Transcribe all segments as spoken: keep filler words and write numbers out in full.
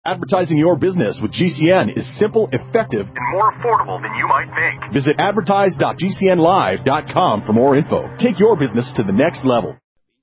Advertising your business with G C N is simple, effective, and more affordable than you might think. Visit advertise dot g c n live dot com for more info. Take your business to the next level.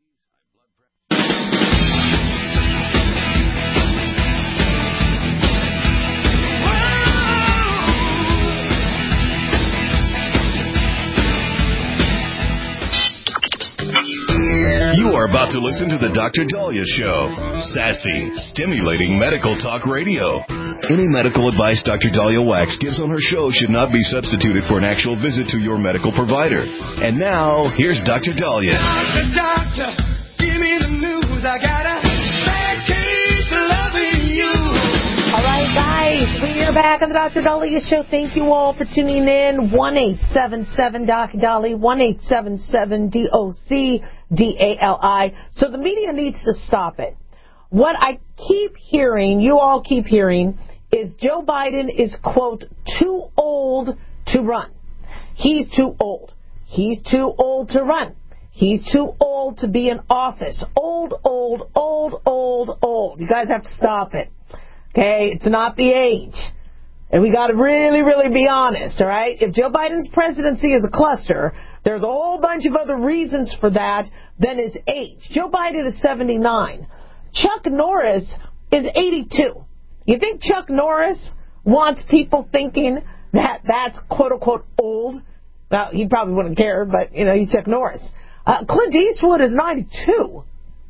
You are about to listen to the Doctor Daliah Show. Sassy, stimulating medical talk radio. Any medical advice Doctor Daliah Wax gives on her show should not be substituted for an actual visit to your medical provider. And now, here's Doctor Daliah. Doctor, doctor, give me the news. I got a bad case of loving you. All right, guys, we are back on the Doctor Daliah Show. Thank you all for tuning in. one eight seven seven D O C Dali, one eight seven seven D O C D A L I. So the media needs to stop it. What I keep hearing, you all keep hearing, is Joe Biden is, quote, too old to run. He's too old. He's too old to run. He's too old to be in office. Old, old, old, old, old. You guys have to stop it. Okay? It's not the age. And we got to really, really be honest, all right? If Joe Biden's presidency is a cluster, there's a whole bunch of other reasons for that than his age. Joe Biden is seventy-nine. Chuck Norris is eighty-two. You think Chuck Norris wants people thinking that that's quote-unquote old? Well, he probably wouldn't care, but, you know, he's Chuck Norris. Uh, Clint Eastwood is ninety-two.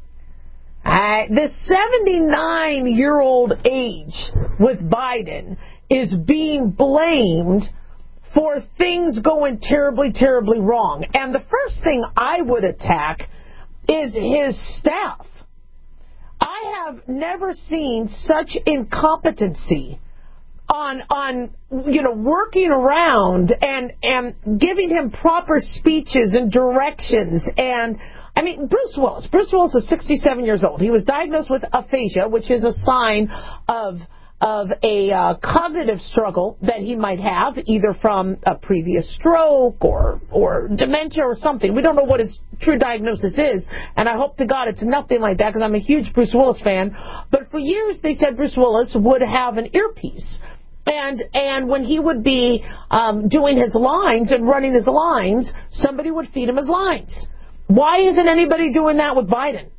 Uh, the seventy-nine-year-old age with Biden is being blamed for things going terribly, terribly wrong. And the first thing I would attack is his staff. I have never seen such incompetency on, on you know, working around and, and giving him proper speeches and directions. And, I mean, Bruce Willis. Bruce Willis is sixty-seven years old. He was diagnosed with aphasia, which is a sign of of a uh, cognitive struggle that he might have, either from a previous stroke or or dementia or something. We don't know what his true diagnosis is, and I hope to God it's nothing like that, because I'm a huge Bruce Willis fan. But for years they said Bruce Willis would have an earpiece, and and when he would be um, doing his lines and running his lines, somebody would feed him his lines. Why isn't anybody doing that with Biden?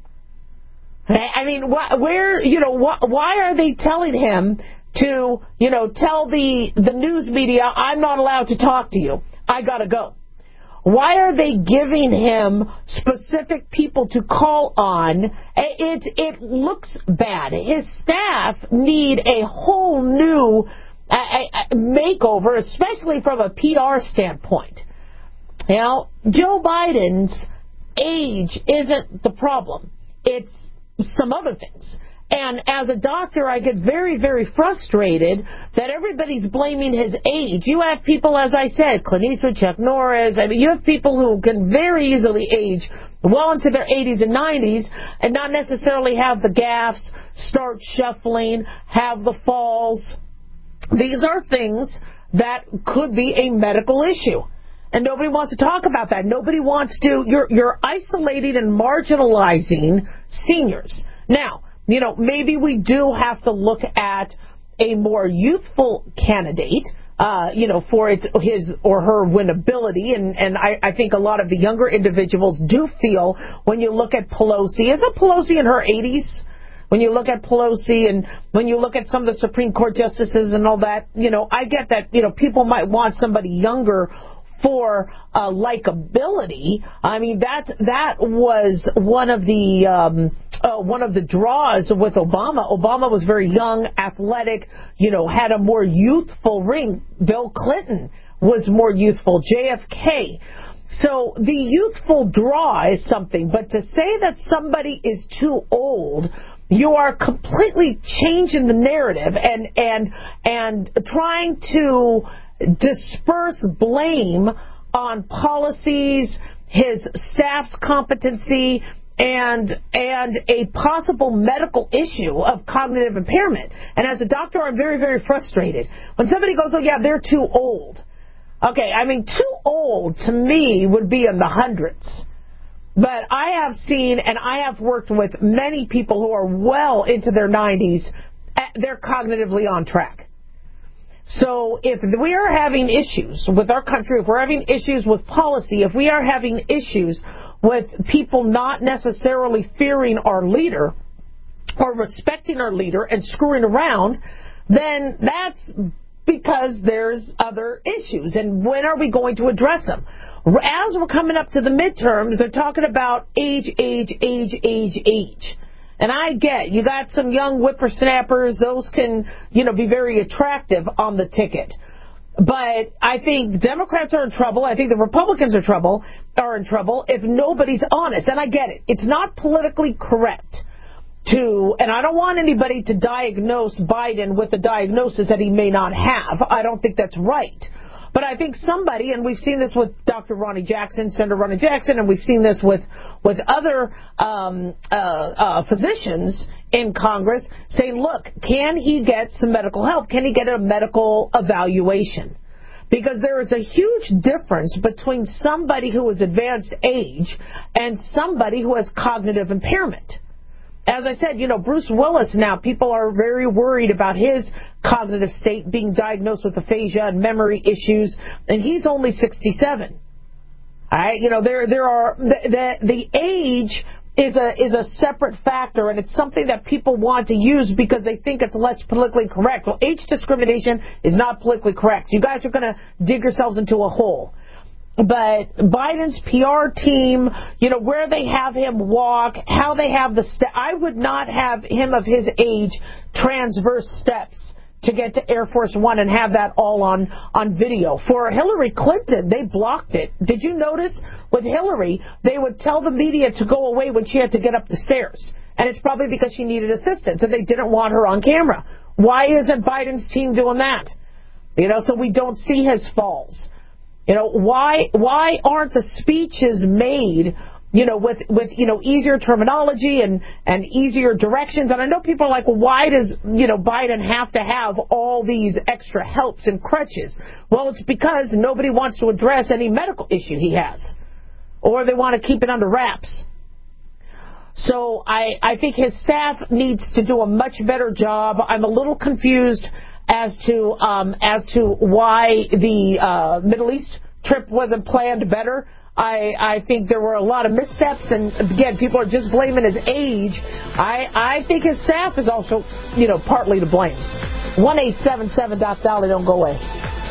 I mean, wh- where, you know, wh- why are they telling him to, you know, tell the, the news media, I'm not allowed to talk to you, I gotta go? Why are they giving him specific people to call on? It, it looks bad. His staff need a whole new uh, uh, makeover, especially from a P R standpoint. Now, Joe Biden's age isn't the problem. It's some other things. And as a doctor, I get very, very frustrated that everybody's blaming his age. You have people, as I said, Clint Eastwood, Chuck Norris. I mean, you have people who can very easily age well into their eighties and nineties and not necessarily have the gaffes, start shuffling, have the falls. These are things that could be a medical issue. And nobody wants to talk about that. Nobody wants to. You're, you're isolating and marginalizing seniors. Now, you know, maybe we do have to look at a more youthful candidate, uh, you know, for its, his or her winnability. And, and I, I think a lot of the younger individuals do feel, when you look at Pelosi, isn't Pelosi in her eighties? When you look at Pelosi and when you look at some of the Supreme Court justices and all that, you know, I get that, you know, people might want somebody younger for uh, likability. I mean, that that was one of the um, uh, one of the draws with Obama. Obama was very young, athletic, you know, had a more youthful ring. Bill Clinton was more youthful. J F K. So the youthful draw is something, but to say that somebody is too old, you are completely changing the narrative and and and trying to disperse blame on policies, his staff's competency, and and a possible medical issue of cognitive impairment. And as a doctor, I'm very, very frustrated. When somebody goes, oh, yeah, they're too old. Okay, I mean, too old to me would be in the hundreds. But I have seen and I have worked with many people who are well into their nineties they're cognitively on track. So if we are having issues with our country, if we're having issues with policy, if we are having issues with people not necessarily fearing our leader or respecting our leader and screwing around, then that's because there's other issues. And when are we going to address them? As we're coming up to the midterms, they're talking about age, age, age, age, age. And I get, you got some young whippersnappers, those can, you know, be very attractive on the ticket. But I think Democrats are in trouble. I think the Republicans are trouble are in trouble if nobody's honest. And I get it. It's not politically correct to, and I don't want anybody to diagnose Biden with a diagnosis that he may not have. I don't think that's right. But I think somebody, and we've seen this with Doctor Ronnie Jackson, Senator Ronnie Jackson, and we've seen this with, with other um, uh, uh, physicians in Congress saying, look, can he get some medical help? Can he get a medical evaluation? Because there is a huge difference between somebody who is advanced age and somebody who has cognitive impairment. As I said, you know, Bruce Willis now, people are very worried about his cognitive state, being diagnosed with aphasia and memory issues, and he's only sixty-seven. All right, you know, there there are the, the the age is a is a separate factor, and it's something that people want to use because they think it's less politically correct. Well, age discrimination is not politically correct. You guys are going to dig yourselves into a hole. But Biden's P R team, you know, where they have him walk, how they have the step, I would not have him of his age transverse steps to get to Air Force One and have that all on, on video. For Hillary Clinton, they blocked it. Did you notice with Hillary, they would tell the media to go away when she had to get up the stairs. And it's probably because she needed assistance and they didn't want her on camera. Why isn't Biden's team doing that? You know, so we don't see his falls. You know, why why aren't the speeches made, you know, with, with you know, easier terminology and, and easier directions? And I know people are like, well, why does, you know, Biden have to have all these extra helps and crutches? Well, it's because nobody wants to address any medical issue he has. Or they want to keep it under wraps. So I, I think his staff needs to do a much better job. I'm a little confused as to um, as to why the uh, Middle East trip wasn't planned better. I, I think there were a lot of missteps, and again, people are just blaming his age. I, I think his staff is also, you know, partly to blame. one eight seven seven Doc Dolly, don't go away.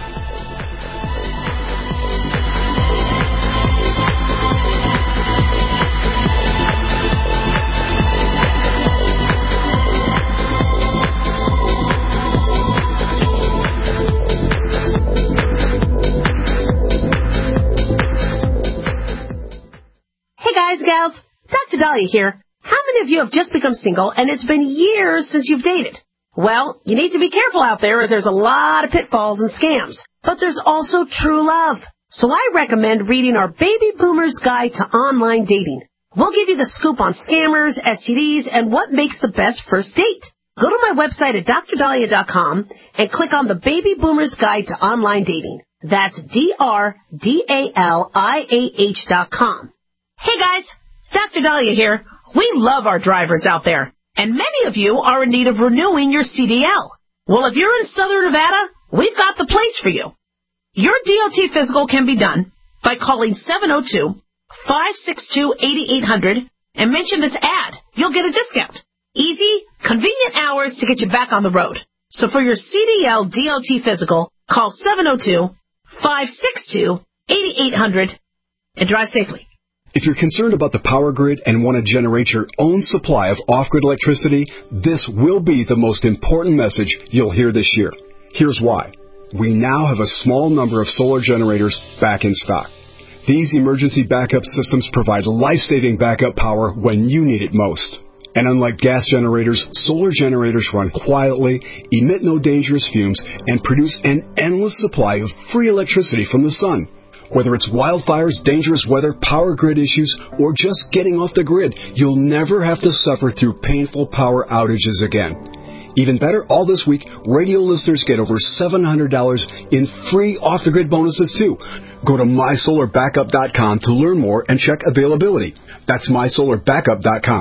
Guys, gals, Doctor Dahlia here. How many of you have just become single and it's been years since you've dated? Well, you need to be careful out there as there's a lot of pitfalls and scams. But there's also true love. So I recommend reading our Baby Boomer's Guide to Online Dating. We'll give you the scoop on scammers, S T Ds, and what makes the best first date. Go to my website at dr dahlia dot com and click on the Baby Boomer's Guide to Online Dating. That's D R D A L I A H dot com. Hey guys, Doctor Dahlia here. We love our drivers out there, and many of you are in need of renewing your C D L. Well, if you're in Southern Nevada, we've got the place for you. Your D O T physical can be done by calling seven oh two, five six two, eight eight hundred and mention this ad. You'll get a discount. Easy, convenient hours to get you back on the road. So for your C D L D O T physical, call seven oh two, five six two, eight eight hundred and drive safely. If you're concerned about the power grid and want to generate your own supply of off-grid electricity, this will be the most important message you'll hear this year. Here's why. We now have a small number of solar generators back in stock. These emergency backup systems provide life-saving backup power when you need it most. And unlike gas generators, solar generators run quietly, emit no dangerous fumes, and produce an endless supply of free electricity from the sun. Whether it's wildfires, dangerous weather, power grid issues, or just getting off the grid, you'll never have to suffer through painful power outages again. Even better, all this week, radio listeners get over seven hundred dollars in free off-the-grid bonuses, too. Go to my solar backup dot com to learn more and check availability. That's my solar backup dot com.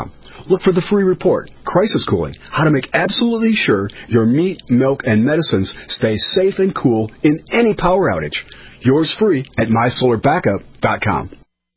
look for the free report, Crisis Cooling, how to make absolutely sure your meat, milk, and medicines stay safe and cool in any power outage. Yours free at my solar backup dot com.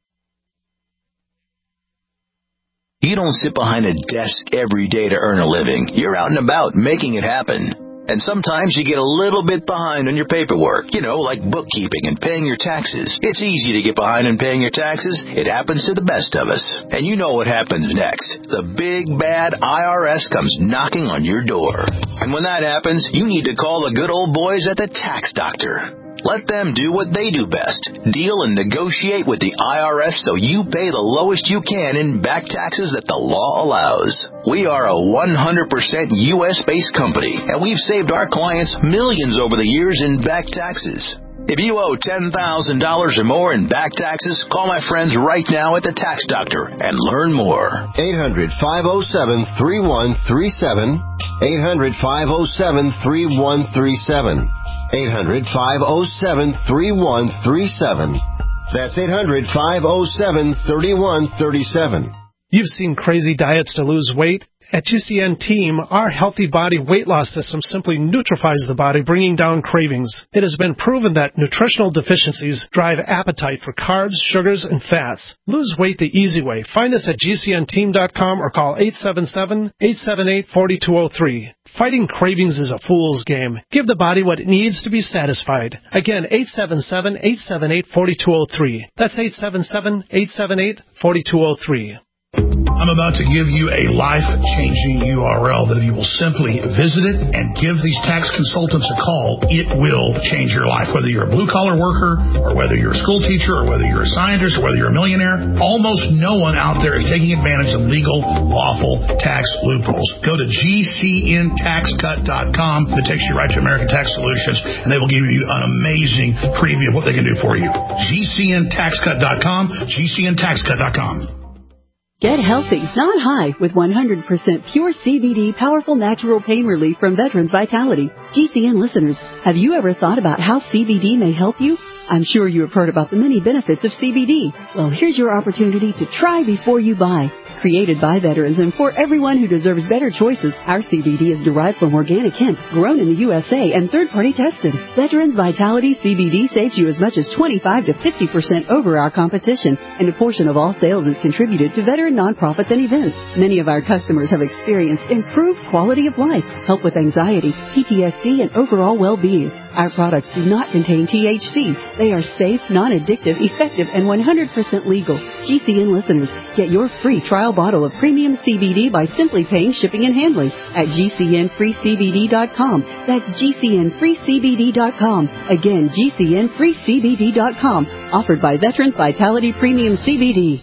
You don't sit behind a desk every day to earn a living. You're out and about making it happen. And sometimes you get a little bit behind on your paperwork, you know, like bookkeeping and paying your taxes. It's easy to get behind on paying your taxes. It happens to the best of us. And you know what happens next. The big, bad I R S comes knocking on your door. And when that happens, you need to call the good old boys at the Tax Doctor. Let them do what they do best. Deal and negotiate with the I R S so you pay the lowest you can in back taxes that the law allows. We are a one hundred percent U S-based company, and we've saved our clients millions over the years in back taxes. If you owe ten thousand dollars or more in back taxes, call my friends right now at the Tax Doctor and learn more. eight hundred, five oh seven, three one three seven. eight hundred, five oh seven, three one three seven. eight hundred, five oh seven, three one three seven. That's eight hundred, five oh seven, three one three seven. You've seen crazy diets to lose weight. At G C N Team, our Healthy Body weight loss system simply neutralizes the body, bringing down cravings. It has been proven that nutritional deficiencies drive appetite for carbs, sugars, and fats. Lose weight the easy way. Find us at G C N team dot com or call eight seven seven, eight seven eight, four two zero three. Fighting cravings is a fool's game. Give the body what it needs to be satisfied. Again, eight seven seven, eight seven eight, four two zero three. That's eight seven seven, eight seven eight, four two zero three. I'm about to give you a life-changing U R L that if you will simply visit it and give these tax consultants a call, it will change your life. Whether you're a blue-collar worker or whether you're a school teacher or whether you're a scientist or whether you're a millionaire, almost no one out there is taking advantage of legal, lawful tax loopholes. Go to G C N tax cut dot com. It takes you right to American Tax Solutions, and they will give you an amazing preview of what they can do for you. G C N tax cut dot com, G C N tax cut dot com. Get healthy, not high, with one hundred percent pure C B D powerful natural pain relief from Veterans Vitality. G C N listeners, have you ever thought about how C B D may help you? I'm sure you have heard about the many benefits of C B D. Well, here's your opportunity to try before you buy. Created by veterans and for everyone who deserves better choices, our C B D is derived from organic hemp, grown in the U S A, and third-party tested. Veterans Vitality C B D saves you as much as twenty-five to fifty percent over our competition, and a portion of all sales is contributed to veteran nonprofits and events. Many of our customers have experienced improved quality of life, help with anxiety, P T S D, and overall well-being. Our products do not contain T H C. They are safe, non-addictive, effective, and one hundred percent legal. G C N listeners, get your free trial bottle of premium C B D by simply paying shipping and handling at G C N free C B D dot com. That's G C N free C B D dot com. Again, G C N free C B D dot com. Offered by Veterans Vitality Premium C B D.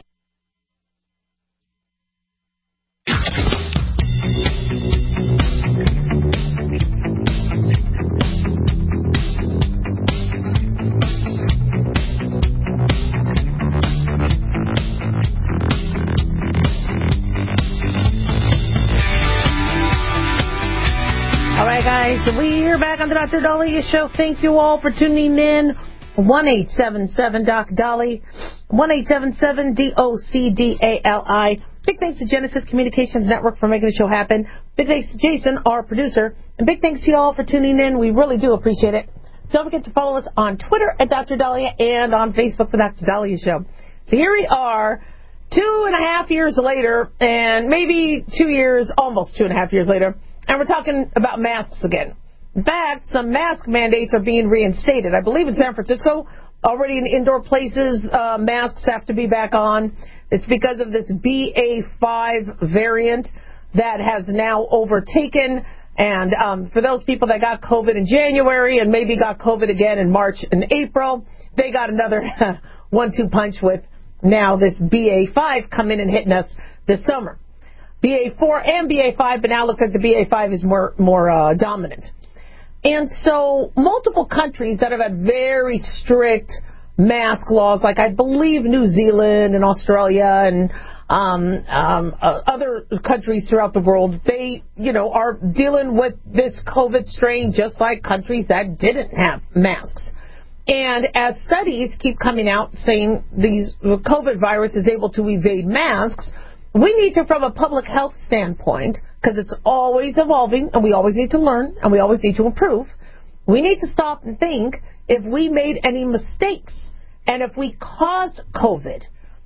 Guys, we're back on the Doctor Dahlia Show. Thank you all for tuning in. one eight seven seven Doc Dolly, one eight seven seven D O C D A L I. Big thanks to Genesis Communications Network for making the show happen. Big thanks to Jason, our producer. And big thanks to you all for tuning in. We really do appreciate it. Don't forget to follow us on Twitter at Doctor Dahlia and on Facebook, The Doctor Dahlia Show. So here we are, two and a half years later, and maybe two years, almost two and a half years later, and we're talking about masks again. In fact, some mask mandates are being reinstated. I believe in San Francisco, already in indoor places, uh, masks have to be back on. It's because of this B A five variant that has now overtaken. And um, for those people that got COVID in January and maybe got COVID again in March and April, they got another one two punch with now this B A five coming and hitting us this summer. B A four and B A five, but now it looks like the B A five is more more uh, dominant. And so multiple countries that have had very strict mask laws, like I believe New Zealand and Australia and um, um, uh, other countries throughout the world, they, you know, are dealing with this COVID strain just like countries that didn't have masks. And as studies keep coming out saying these the COVID virus is able to evade masks, we need to, from a public health standpoint, because it's always evolving and we always need to learn and we always need to improve, we need to stop and think if we made any mistakes and if we caused COVID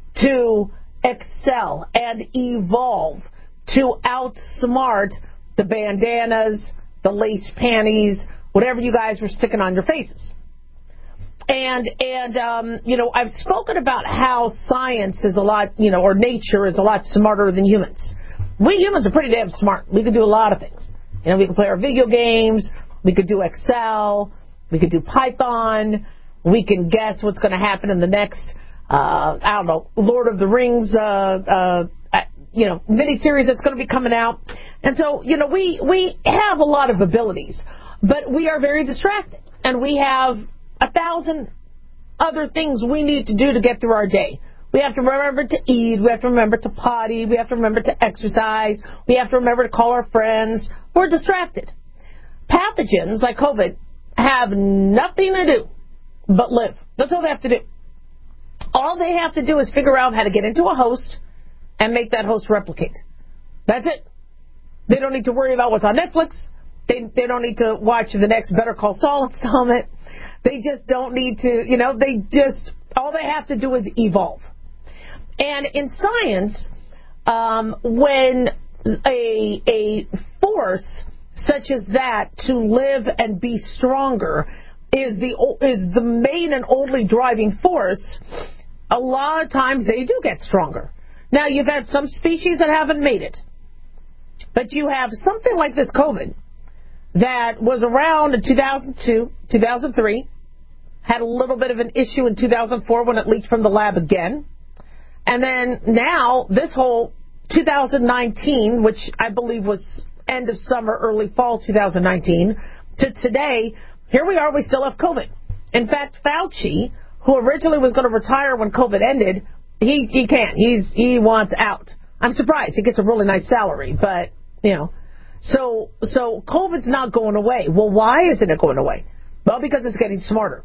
to excel and evolve to outsmart the bandanas, the lace panties, whatever you guys were sticking on your faces. And, and um, you know, I've spoken about how science is a lot, you know, or nature is a lot smarter than humans. We humans are pretty damn smart. We can do a lot of things. You know, we can play our video games. We could do Excel. We could do Python. We can guess what's going to happen in the next, uh, I don't know, Lord of the Rings, uh, uh, you know, miniseries that's going to be coming out. And so, you know, we, we have a lot of abilities, but we are very distracted. And we have a thousand other things we need to do to get through our day. We have to remember to eat. We have to remember to potty. We have to remember to exercise. We have to remember to call our friends. We're distracted. Pathogens like COVID have nothing to do but live. That's all they have to do. All they have to do is figure out how to get into a host and make that host replicate. That's it. They don't need to worry about what's on Netflix. They, they don't need to watch the next Better Call Saul installment. They just don't need to, you know, they just, all they have to do is evolve. And in science, um, when a, a force such as that to live and be stronger is the, is the main and only driving force, a lot of times they do get stronger. Now, you've had some species that haven't made it. But you have something like this COVID that was around in two thousand two, two thousand three, had a little bit of an issue in two thousand four when it leaked from the lab again. And then now, this whole two thousand nineteen, which I believe was end of summer, early fall two thousand nineteen, to today, here we are, we still have COVID. In fact, Fauci, who originally was going to retire when COVID ended, he, he can't. He's, he wants out. I'm surprised. He gets a really nice salary, but, you know. So, so COVID's not going away. Well, why isn't it going away? Well, because it's getting smarter.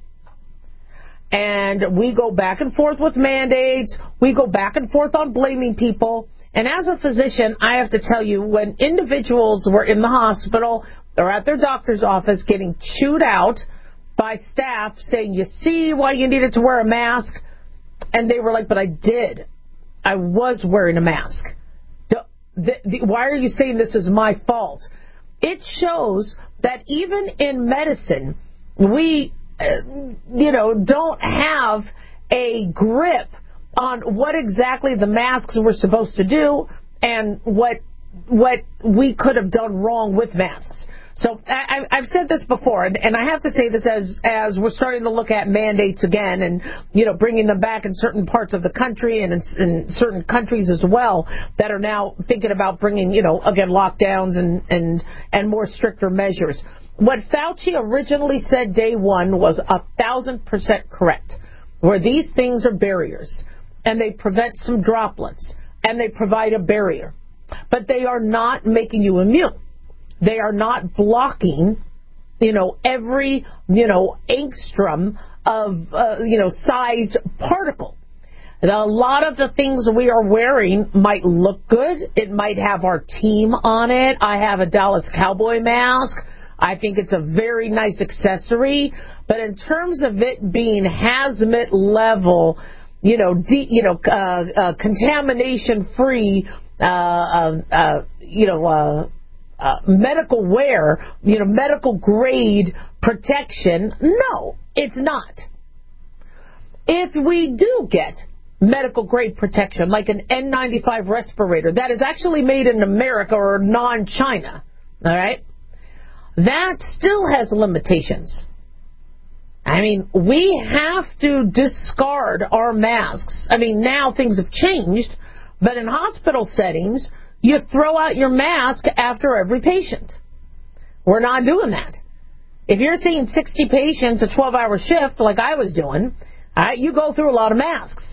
And we go back and forth with mandates. We go back and forth on blaming people. And as a physician, I have to tell you, when individuals were in the hospital or at their doctor's office getting chewed out by staff saying, you see why you needed to wear a mask? And they were like, but I did. I was wearing a mask. The, the, the, why are you saying this is my fault? It shows that even in medicine, we, uh, you know, don't have a grip on what exactly the masks were supposed to do and what what we could have done wrong with masks. So I, I've said this before, and, and I have to say this as as we're starting to look at mandates again, and you know, bringing them back in certain parts of the country and in, in certain countries as well that are now thinking about bringing, you know, again, lockdowns and and and more stricter measures. What Fauci originally said day one was a thousand percent correct, where these things are barriers, and they prevent some droplets, and they provide a barrier, but they are not making you immune. They are not blocking, you know, every, you know, angstrom of, uh, you know, sized particle. And a lot of the things we are wearing might look good. It might have our team on it. I have a Dallas Cowboy mask. I think it's a very nice accessory. But in terms of it being hazmat level, you know, de- you know, uh, uh, contamination free, uh, uh, uh, you know, uh, Uh, medical wear, you know, medical grade protection. No, it's not. If we do get medical grade protection, like an N ninety-five respirator that is actually made in America or non-China, all right, that still has limitations. I mean, we have to discard our masks. I mean, now things have changed, but in hospital settings, you throw out your mask after every patient. We're not doing that. If you're seeing sixty patients a twelve-hour shift like I was doing, all right, you go through a lot of masks.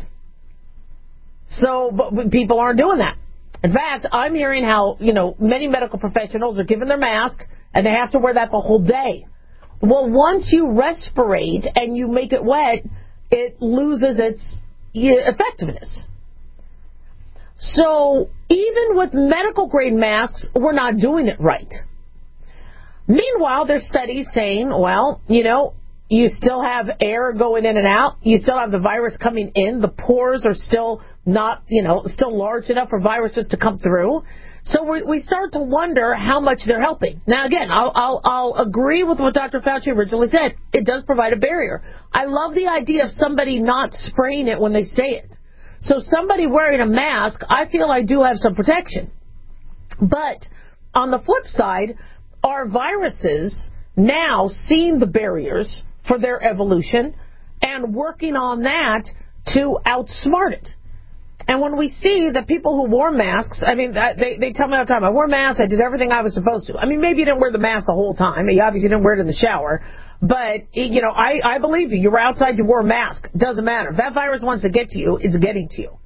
So but people aren't doing that. In fact, I'm hearing how, you know, many medical professionals are given their mask and they have to wear that the whole day. Well, once you respirate and you make it wet, it loses its effectiveness. So even with medical grade masks, we're not doing it right. Meanwhile, there's studies saying, well, you know, you still have air going in and out. You still have the virus coming in. The pores are still not, you know, still large enough for viruses to come through. So we, we start to wonder how much they're helping. Now, again, I'll, I'll, I'll agree with what Doctor Fauci originally said. It does provide a barrier. I love the idea of somebody not spraying it when they say it. So somebody wearing a mask, I feel I do have some protection. But on the flip side, are viruses now seeing the barriers for their evolution and working on that to outsmart it? And when we see the people who wore masks, I mean, they, they tell me all the time, I wore masks, I did everything I was supposed to. I mean, maybe you didn't wear the mask the whole time. You obviously didn't wear it in the shower. But, you know, I, I believe you. You were outside, you wore a mask. Doesn't matter. If that virus wants to get to you, it's getting to you.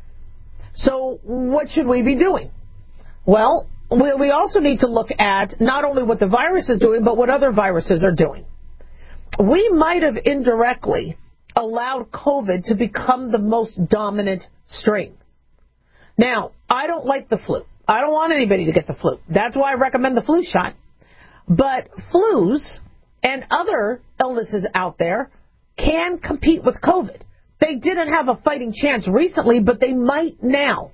So what should we be doing? Well, we, we also need to look at not only what the virus is doing, but what other viruses are doing. We might have indirectly allowed COVID to become the most dominant strain. Now, I don't like the flu. I don't want anybody to get the flu. That's why I recommend the flu shot. But flus and other illnesses out there can compete with COVID. They didn't have a fighting chance recently, but they might now.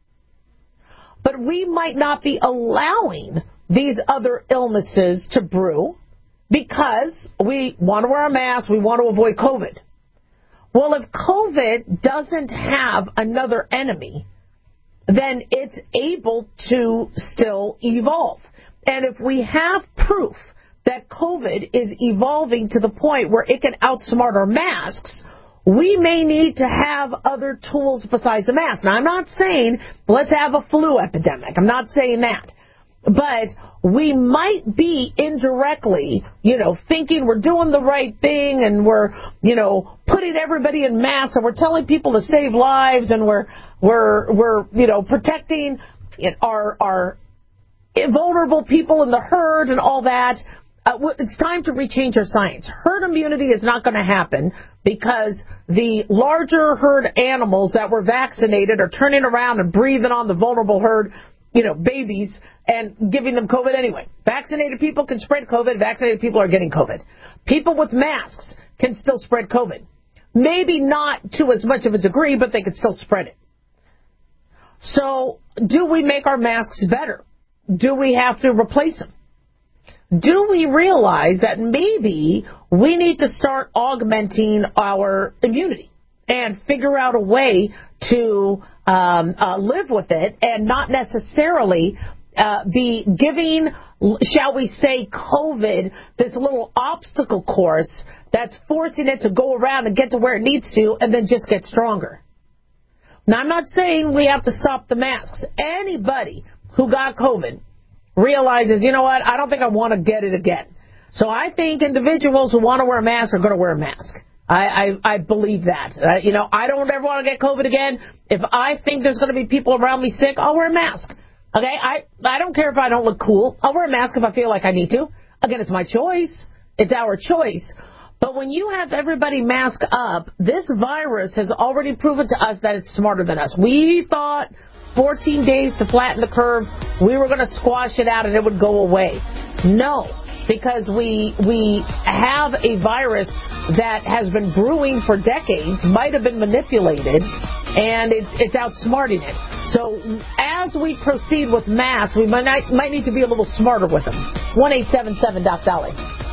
But we might not be allowing these other illnesses to brew because we want to wear a mask, we want to avoid COVID. Well, if COVID doesn't have another enemy, then it's able to still evolve. And if we have proof that COVID is evolving to the point where it can outsmart our masks, we may need to have other tools besides the mask. Now, I'm not saying let's have a flu epidemic. I'm not saying that. But we might be indirectly, you know, thinking we're doing the right thing and we're, you know, putting everybody in masks and we're telling people to save lives and we're, we're, we're, you know, protecting our, our vulnerable people in the herd and all that. Uh, it's time to rechange our science. Herd immunity is not going to happen because the larger herd animals that were vaccinated are turning around and breathing on the vulnerable herd, you know, babies, and giving them COVID anyway. Vaccinated people can spread COVID. Vaccinated people are getting COVID. People with masks can still spread COVID. Maybe not to as much of a degree, but they can still spread it. So do we make our masks better? Do we have to replace them? Do we realize that maybe we need to start augmenting our immunity and figure out a way to um, uh, live with it and not necessarily uh, be giving, shall we say, COVID this little obstacle course that's forcing it to go around and get to where it needs to and then just get stronger? Now, I'm not saying we have to stop the masks. Anybody who got COVID realizes, you know what, I don't think I want to get it again. So I think individuals who want to wear a mask are going to wear a mask. I, I, I believe that. Uh, you know, I don't ever want to get COVID again. If I think there's going to be people around me sick, I'll wear a mask. Okay? I, I don't care if I don't look cool. I'll wear a mask if I feel like I need to. Again, it's my choice. It's our choice. But when you have everybody mask up, this virus has already proven to us that it's smarter than us. We thought fourteen days to flatten the curve, we were going to squash it out and it would go away. No, because we we have a virus that has been brewing for decades, might have been manipulated, and it's, it's outsmarting it. So as we proceed with masks, we might, not, might need to be a little smarter with them. one eight seven seven Doc Dolly.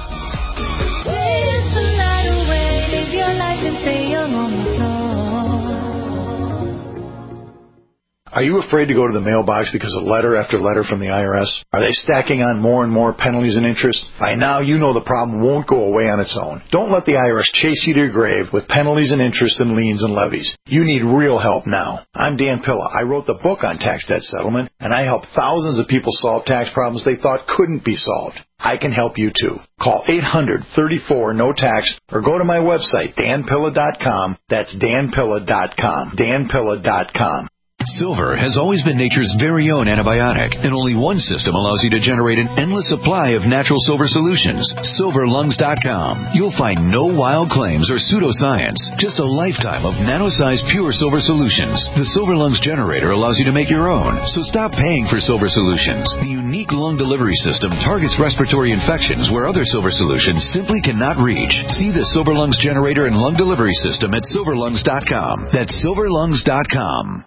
Are you afraid to go to the mailbox because of letter after letter from the I R S? Are they stacking on more and more penalties and interest? By now, you know the problem won't go away on its own. Don't let the I R S chase you to your grave with penalties and interest and liens and levies. You need real help now. I'm Dan Pilla. I wrote the book on tax debt settlement, and I help thousands of people solve tax problems they thought couldn't be solved. I can help you too. Call eight hundred, thirty-four, no tax or go to my website, dan pilla dot com. That's dan pilla dot com. dan pilla dot com. Silver has always been nature's very own antibiotic, and only one system allows you to generate an endless supply of natural silver solutions. silver lungs dot com. You'll find no wild claims or pseudoscience, just a lifetime of nano-sized pure silver solutions. The Silver Lungs generator allows you to make your own, so stop paying for silver solutions. The unique lung delivery system targets respiratory infections where other silver solutions simply cannot reach. See the Silver Lungs generator and lung delivery system at silver lungs dot com. That's silver lungs dot com.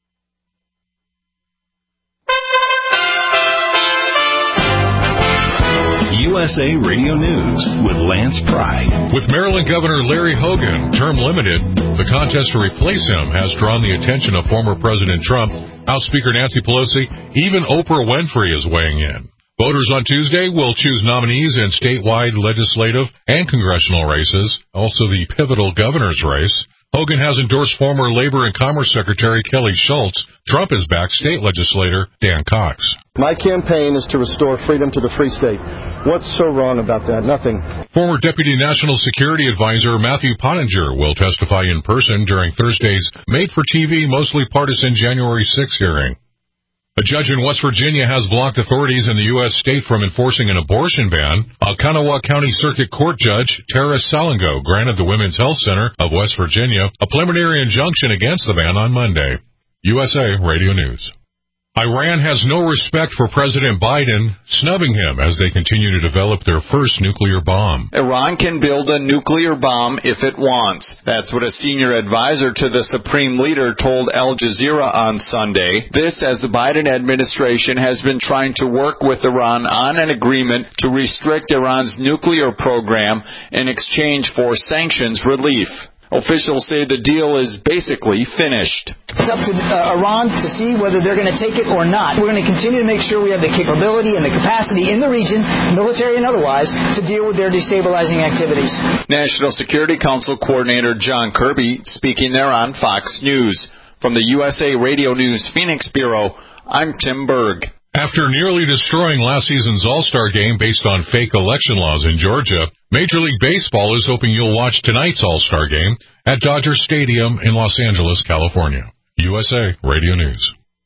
U S A Radio News with Lance Pry. With Maryland Governor Larry Hogan term limited, the contest to replace him has drawn the attention of former President Trump, House Speaker Nancy Pelosi, even Oprah Winfrey is weighing in. Voters on Tuesday will choose nominees in statewide legislative and congressional races, also the pivotal governor's race. Hogan has endorsed former Labor and Commerce Secretary Kelly Schultz. Trump has backed state legislator Dan Cox. My campaign is to restore freedom to the free state. What's so wrong about that? Nothing. Former Deputy National Security Advisor Matthew Pottinger will testify in person during Thursday's made-for-T V, mostly partisan January sixth hearing. A judge in West Virginia has blocked authorities in the U S state from enforcing an abortion ban. A Kanawha County Circuit Court Judge, Tara Salango, granted the Women's Health Center of West Virginia a preliminary injunction against the ban on Monday. U S A Radio News. Iran has no respect for President Biden, snubbing him as they continue to develop their first nuclear bomb. Iran can build a nuclear bomb if it wants. That's what a senior advisor to the Supreme Leader told Al Jazeera on Sunday. This as the Biden administration has been trying to work with Iran on an agreement to restrict Iran's nuclear program in exchange for sanctions relief. Officials say the deal is basically finished. It's up to uh, Iran to see whether they're going to take it or not. We're going to continue to make sure we have the capability and the capacity in the region, military and otherwise, to deal with their destabilizing activities. National Security Council Coordinator John Kirby speaking there on Fox News. From the U S A Radio News Phoenix Bureau, I'm Tim Berg. After nearly destroying last season's All-Star game based on fake election laws in Georgia, Major League Baseball is hoping you'll watch tonight's All-Star game at Dodger Stadium in Los Angeles, California. U S A Radio News.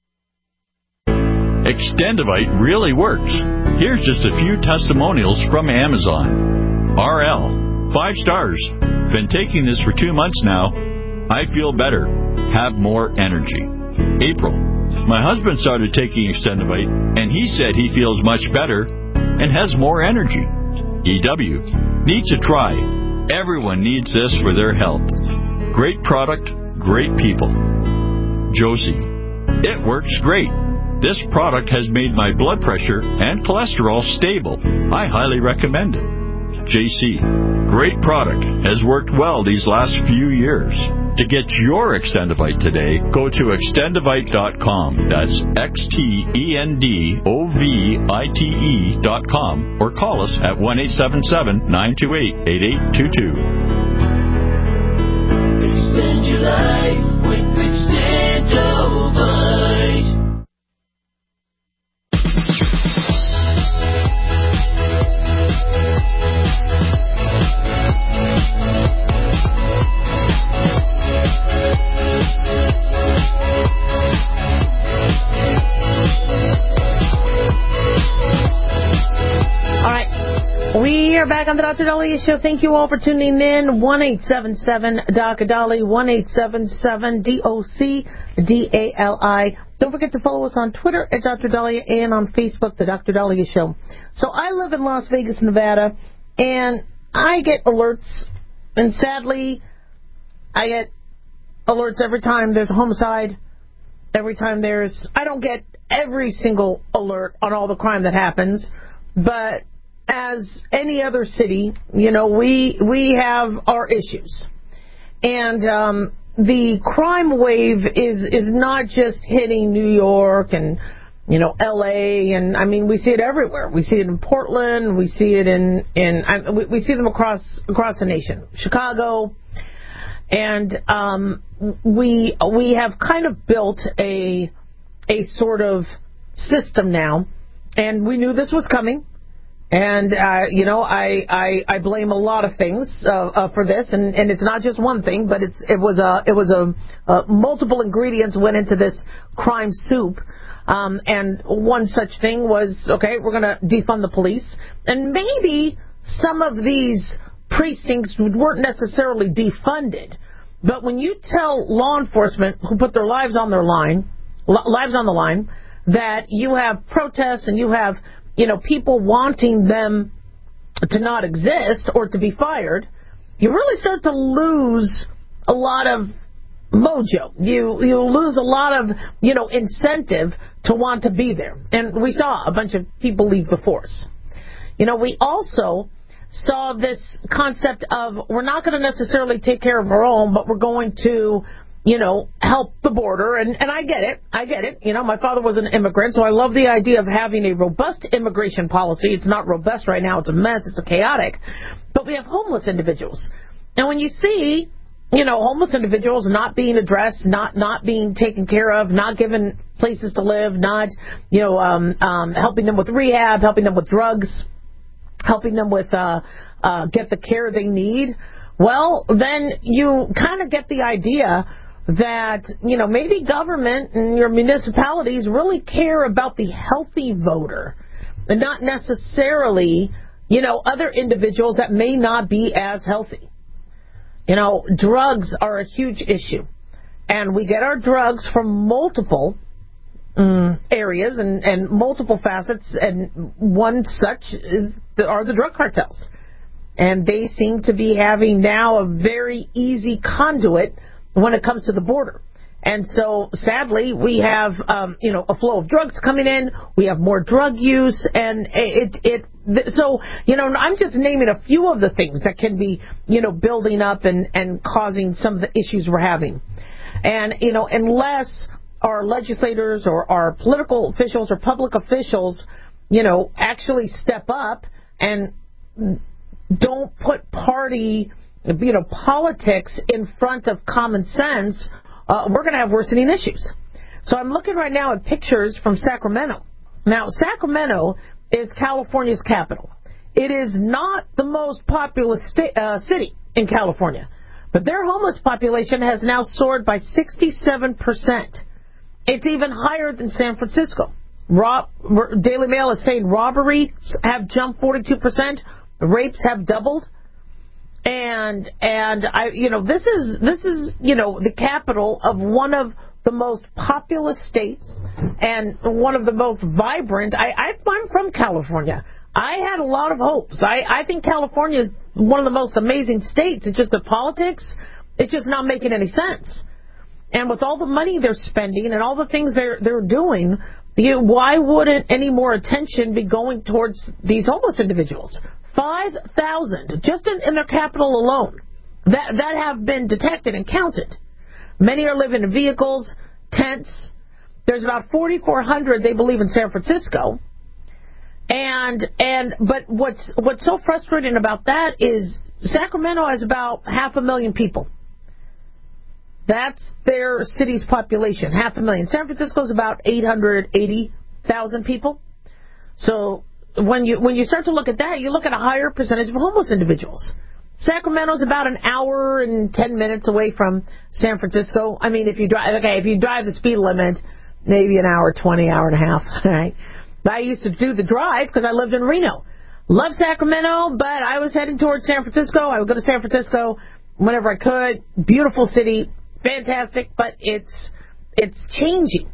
Extendivite really works. Here's just a few testimonials from Amazon. R L, five stars. Been taking this for two months now. I feel better. Have more energy. April, my husband started taking Extendivite, and he said he feels much better and has more energy. E W, need to try. Everyone needs this for their health. Great product, great people. Josie, it works great. This product has made my blood pressure and cholesterol stable. I highly recommend it. J C, great product. Has worked well these last few years. To get your Extendivite today, go to extendivite dot com. That's X T E N D O V I T E dot com or call us at one eight seven seven, nine two eight, eight eight two two. Extend your life with Extendivite. We are back on the Doctor Daliah Show. Thank you all for tuning in. one eight seven seven D O C D A L I, one eight seven seven D O C D A L I. Don't forget to follow us on Twitter at Doctor Daliah and on Facebook, The Doctor Daliah Show. So I live in Las Vegas, Nevada, and I get alerts, and sadly, I get alerts every time there's a homicide, every time there's... I don't get every single alert on all the crime that happens, but... as any other city, you know, we we have our issues. And um, the crime wave is, is not just hitting New York and, you know, L A, and, I mean, we see it everywhere. We see it in Portland. We see it in, in I, we, we see them across across the nation. Chicago. And um, we we have kind of built a a sort of system now, and we knew this was coming. And, uh, you know, I, I, I blame a lot of things uh, uh, for this, and, and it's not just one thing, but it's it was a it was a uh, multiple ingredients went into this crime soup. Um, and one such thing was, okay, we're going to defund the police, and maybe some of these precincts weren't necessarily defunded, but when you tell law enforcement who put their lives on their line, lives on the line, that you have protests and you have, you know, people wanting them to not exist or to be fired, you really start to lose a lot of mojo. You you lose a lot of, you know, incentive to want to be there. And we saw a bunch of people leave the force. You know, we also saw this concept of we're not going to necessarily take care of our own, but we're going to, you know, help the border. And, and I get it. I get it. You know, my father was an immigrant, so I love the idea of having a robust immigration policy. It's not robust right now. It's a mess. It's a chaotic. But we have homeless individuals. And when you see, you know, homeless individuals not being addressed, not not being taken care of, not given places to live, not, you know, um, um, helping them with rehab, helping them with drugs, helping them with uh, uh, get the care they need, well, then you kind of get the idea that, you know, maybe government and your municipalities really care about the healthy voter and not necessarily, you know, other individuals that may not be as healthy. You know, drugs are a huge issue, and we get our drugs from multiple um, areas and, and multiple facets, and one such is the, are the drug cartels. And they seem to be having now a very easy conduit when it comes to the border. And so, sadly, we have, um, you know, a flow of drugs coming in. We have more drug use, and it, it, so, you know, I'm just naming a few of the things that can be, you know, building up and, and causing some of the issues we're having. And, you know, unless our legislators or our political officials or public officials, you know, actually step up and don't put party, you know, politics in front of common sense, Uh, we're going to have worsening issues. So I'm looking right now at pictures from Sacramento. Now, Sacramento is California's capital. It is not the most populous sta- uh, city in California, but their homeless population has now soared by sixty-seven percent. It's even higher than San Francisco. Rob- Daily Mail is saying robberies have jumped forty-two percent. Rapes have doubled. And and I you know this is this is you know the capital of one of the most populous states and one of the most vibrant. I, I I'm from California. I had a lot of hopes. I, I think California is one of the most amazing states. It's just the politics, it's just not making any sense. And with all the money they're spending and all the things they're they're doing, you, why wouldn't any more attention be going towards these homeless individuals? Five thousand just in, in their capital alone that that have been detected and counted. Many are living in vehicles, tents. There's about forty-four hundred they believe in San Francisco. And and but what's what's so frustrating about that is Sacramento has about half a million people. That's their city's population, half a million. San Francisco is about eight hundred eighty thousand people. So When you when you start to look at that, you look at a higher percentage of homeless individuals. Sacramento's about an hour and ten minutes away from San Francisco. I mean, if you drive, okay, if you drive the speed limit, maybe an hour twenty, hour and a half. Right? But I used to do the drive because I lived in Reno. Love Sacramento, but I was heading towards San Francisco. I would go to San Francisco whenever I could. Beautiful city, fantastic, but it's it's changing.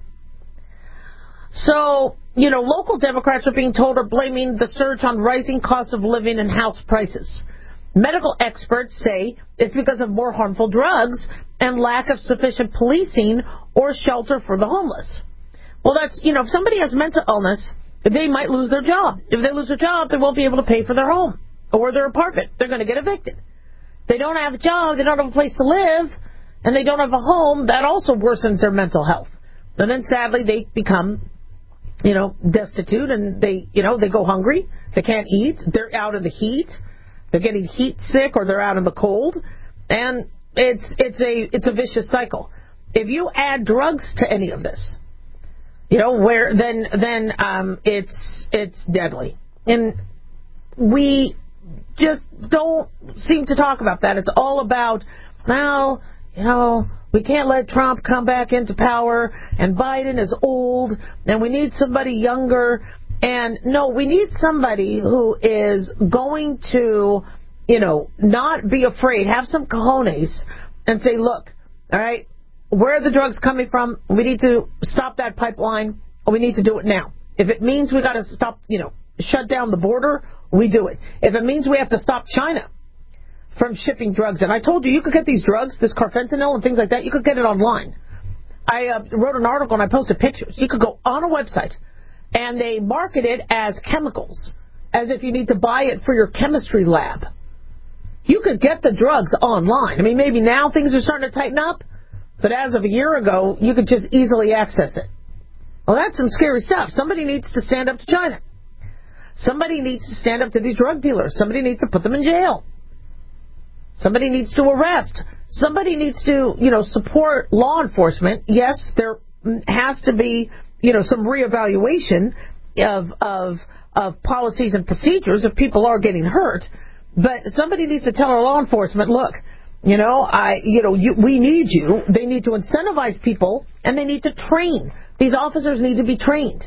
So, you know, local Democrats are being told are blaming the surge on rising costs of living and house prices. Medical experts say it's because of more harmful drugs and lack of sufficient policing or shelter for the homeless. Well, that's, you know, if somebody has mental illness, they might lose their job. If they lose their job, they won't be able to pay for their home or their apartment. They're going to get evicted. They don't have a job, they don't have a place to live, and they don't have a home. That also worsens their mental health. And then, sadly, they become, you know, destitute, and they, you know, they go hungry. They can't eat. They're out in the heat. They're getting heat sick, or they're out in the cold, and it's it's a it's a vicious cycle. If you add drugs to any of this, you know, where then then um, it's it's deadly. And we just don't seem to talk about that. It's all about, well, you know, we can't let Trump come back into power, and Biden is old, and we need somebody younger. And no, we need somebody who is going to, you know, not be afraid, have some cojones, and say, look, all right, where are the drugs coming from? We need to stop that pipeline, or we need to do it now. If it means we got to stop, you know, shut down the border, we do it. If it means we have to stop China from shipping drugs, and I told you, you could get these drugs, this carfentanil and things like that, you could get it online. I uh, wrote an article and I posted pictures. You could go on a website, and they market it as chemicals, as if you need to buy it for your chemistry lab. You could get the drugs online. I mean, maybe now things are starting to tighten up, but as of a year ago, you could just easily access it. Well, that's some scary stuff. Somebody needs to stand up to China. Somebody needs to stand up to these drug dealers. Somebody needs to put them in jail. Somebody needs to arrest. Somebody needs to, you know, support law enforcement. Yes, there has to be, you know, some reevaluation of of of policies and procedures if people are getting hurt. But somebody needs to tell our law enforcement, look, you know, I, you know, you, we need you. They need to incentivize people, and they need to train. These officers need to be trained.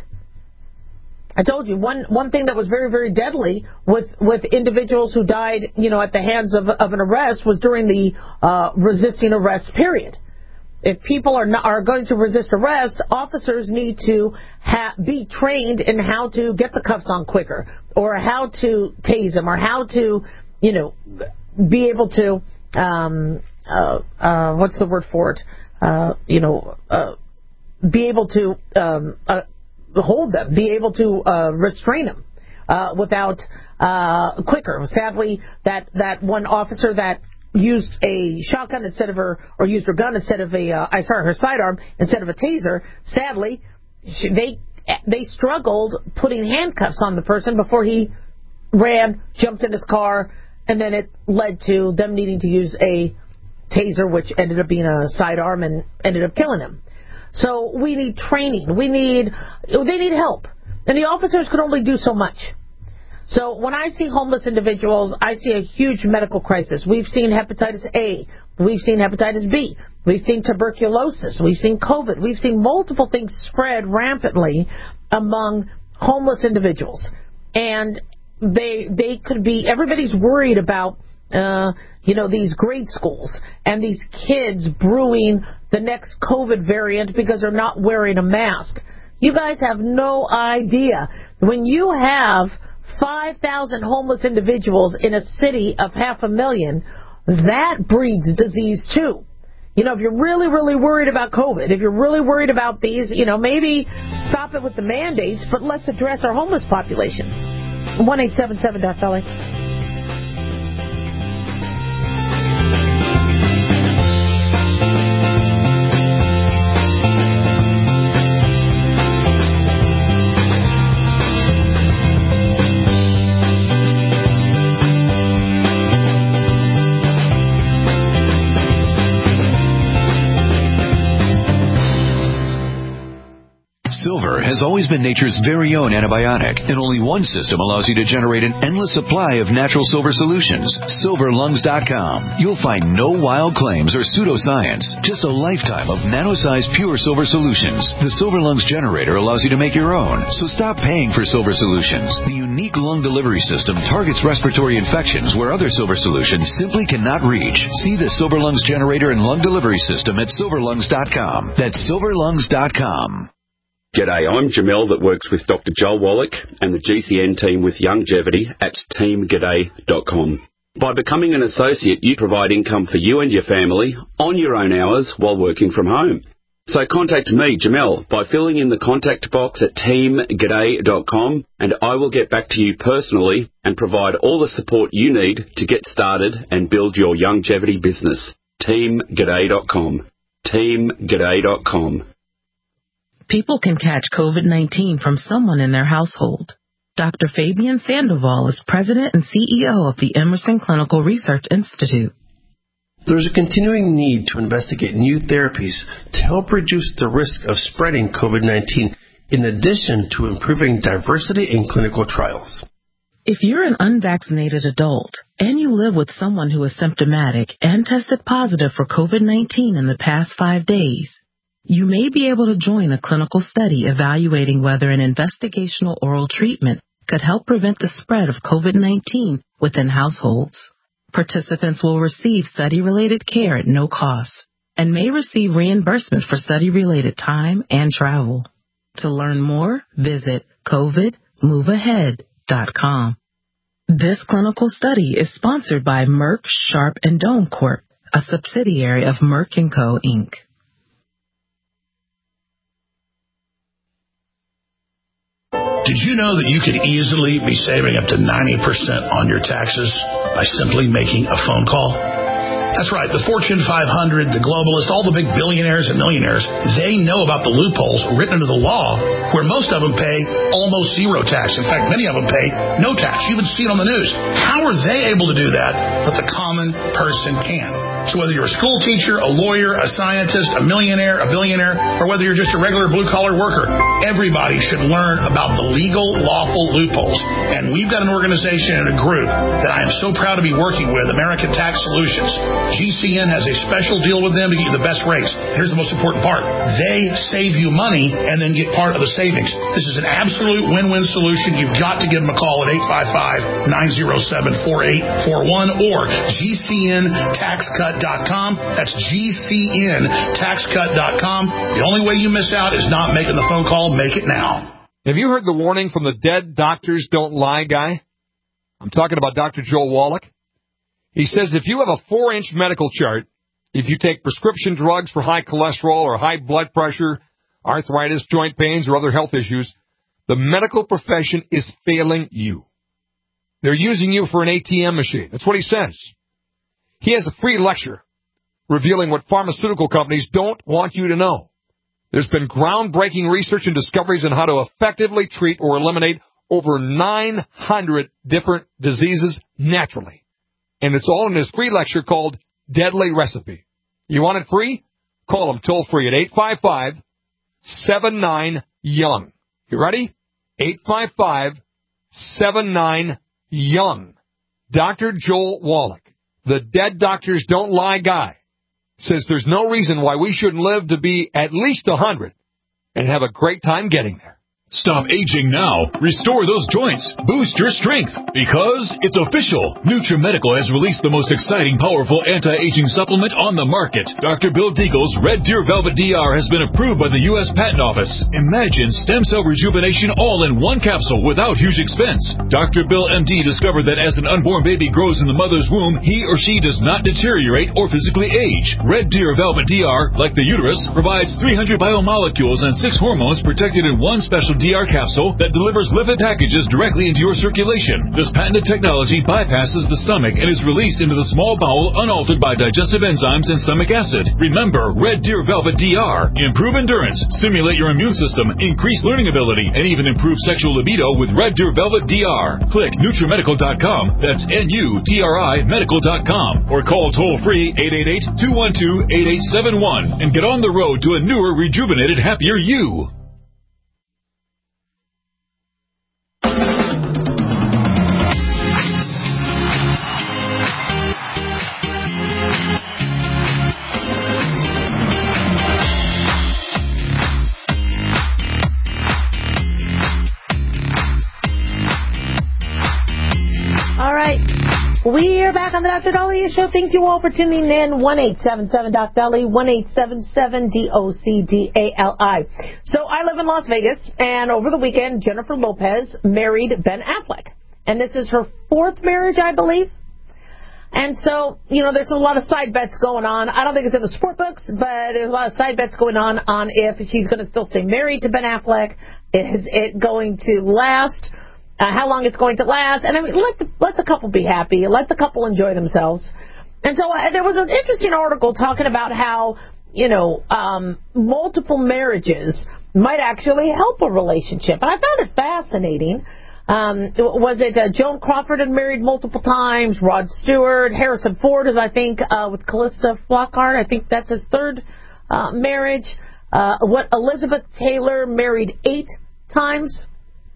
I told you, one one thing that was very, very deadly with, with individuals who died, you know, at the hands of, of an arrest was during the uh, resisting arrest period. If people are not, are going to resist arrest, officers need to ha- be trained in how to get the cuffs on quicker, or how to tase them, or how to, you know, be able to, um, uh, uh, what's the word for it? Uh, you know, uh, be able to um, uh, hold them, be able to uh, restrain them uh, without uh, quicker. Sadly, that, that one officer that used a shotgun instead of her, or used her gun instead of a, uh, I sorry, her sidearm instead of a taser, sadly, she, they they struggled putting handcuffs on the person before he ran, jumped in his car, and then it led to them needing to use a taser, which ended up being a sidearm and ended up killing him. So we need training. We need, they need help. And the officers can only do so much. So when I see homeless individuals, I see a huge medical crisis. We've seen hepatitis A. We've seen hepatitis B. We've seen tuberculosis. We've seen COVID. We've seen multiple things spread rampantly among homeless individuals. And they they could be, everybody's worried about, uh, you know, these grade schools and these kids brewing the next COVID variant because they're not wearing a mask. You guys have no idea. When you have five thousand homeless individuals in a city of half a million, that breeds disease too. You know, if you're really, really worried about COVID, if you're really worried about these, you know, maybe stop it with the mandates, but let's address our homeless populations. one eight seven seven dot L A. Silver has always been nature's very own antibiotic, and only one system allows you to generate an endless supply of natural silver solutions. silver lungs dot com. You'll find no wild claims or pseudoscience, just a lifetime of nano-sized pure silver solutions. The Silver Lungs generator allows you to make your own, so stop paying for silver solutions. The unique lung delivery system targets respiratory infections where other silver solutions simply cannot reach. See the Silver Lungs generator and lung delivery system at silver lungs dot com. That's silver lungs dot com. G'day, I'm Jamel that works with Doctor Joel Wallach and the G C N team with Longevity at team g'day dot com. By becoming an associate, you provide income for you and your family on your own hours while working from home. So contact me, Jamel, by filling in the contact box at team g'day dot com, and I will get back to you personally and provide all the support you need to get started and build your longevity business. team g'day dot com. team g'day dot com. People can catch COVID nineteen from someone in their household. Doctor Fabian Sandoval is president and C E O of the Emerson Clinical Research Institute. There's a continuing need to investigate new therapies to help reduce the risk of spreading COVID nineteen, in addition to improving diversity in clinical trials. If you're an unvaccinated adult and you live with someone who is symptomatic and tested positive for COVID nineteen in the past five days, you may be able to join a clinical study evaluating whether an investigational oral treatment could help prevent the spread of COVID nineteen within households. Participants will receive study-related care at no cost and may receive reimbursement for study-related time and travel. To learn more, visit covid move ahead dot com. This clinical study is sponsored by Merck Sharp and Dohme Corp, a subsidiary of Merck and Co., Incorporated. Did you know that you could easily be saving up to ninety percent on your taxes by simply making a phone call? That's right. The Fortune five hundred, the globalists, all the big billionaires and millionaires, they know about the loopholes written into the law where most of them pay almost zero tax. In fact, many of them pay no tax. You even see it on the news. How are they able to do that, but the common person can? So whether you're a school teacher, a lawyer, a scientist, a millionaire, a billionaire, or whether you're just a regular blue-collar worker, everybody should learn about the legal, lawful loopholes. And we've got an organization and a group that I am so proud to be working with, American Tax Solutions. G C N has a special deal with them to get you the best rates. Here's the most important part. They save you money and then get part of the savings. This is an absolute win-win solution. You've got to give them a call at eight five five, nine oh seven, four eight four one or G C N tax cut dot com. That's G C N tax cut dot com. The only way you miss out is not making the phone call. Make it now. Have you heard the warning from the dead doctors don't lie guy? I'm talking about Doctor Joel Wallach. He says if you have a four-inch medical chart, if you take prescription drugs for high cholesterol or high blood pressure, arthritis, joint pains, or other health issues, the medical profession is failing you. They're using you for an A T M machine. That's what he says. He has a free lecture revealing what pharmaceutical companies don't want you to know. There's been groundbreaking research and discoveries on how to effectively treat or eliminate over nine hundred different diseases naturally. And it's all in his free lecture called Deadly Recipe. You want it free? Call him toll free at eight five five, seven nine, young. You ready? eight five five, seven nine, young. Doctor Joel Wallach, the dead doctors don't lie guy, says there's no reason why we shouldn't live to be at least one hundred and have a great time getting there. Stop aging now. Restore those joints. Boost your strength. Because it's official. NutriMedical has released the most exciting, powerful anti-aging supplement on the market. Doctor Bill Deagle's Red Deer Velvet D R has been approved by the U S Patent Office. Imagine stem cell rejuvenation all in one capsule without huge expense. Doctor Bill M D discovered that as an unborn baby grows in the mother's womb, he or she does not deteriorate or physically age. Red Deer Velvet D R, like the uterus, provides three hundred biomolecules and six hormones protected in one special D R capsule that delivers lipid packages directly into your circulation. This patented technology bypasses the stomach and is released into the small bowel unaltered by digestive enzymes and stomach acid. Remember, Red Deer Velvet D R. Improve endurance, stimulate your immune system, increase learning ability, and even improve sexual libido with Red Deer Velvet D R. Click NutriMedical dot com. That's N U T R I medical dot com. Or call toll-free eight eight eight, two one two, eight eight seven one and get on the road to a newer, rejuvenated, happier you. We are back on the Doctor Dahlia Show. Thank you all for tuning in. one eight seven seven Doc Dali, one eight seven seven D O C D A L I. So I live in Las Vegas, and over the weekend, Jennifer Lopez married Ben Affleck. And this is her fourth marriage, I believe. And so, you know, there's a lot of side bets going on. I don't think it's in the sport books, but there's a lot of side bets going on on if she's going to still stay married to Ben Affleck. Is it going to last? Uh, how long it's going to last, and I mean, let the, let the couple be happy, let the couple enjoy themselves. And so uh, there was an interesting article talking about how, you know, um, multiple marriages might actually help a relationship, and I found it fascinating. Um, was it uh, Joan Crawford had married multiple times, Rod Stewart, Harrison Ford is, I think, uh, with Callista Flockhart, I think that's his third uh, marriage. Uh, what Elizabeth Taylor married eight times.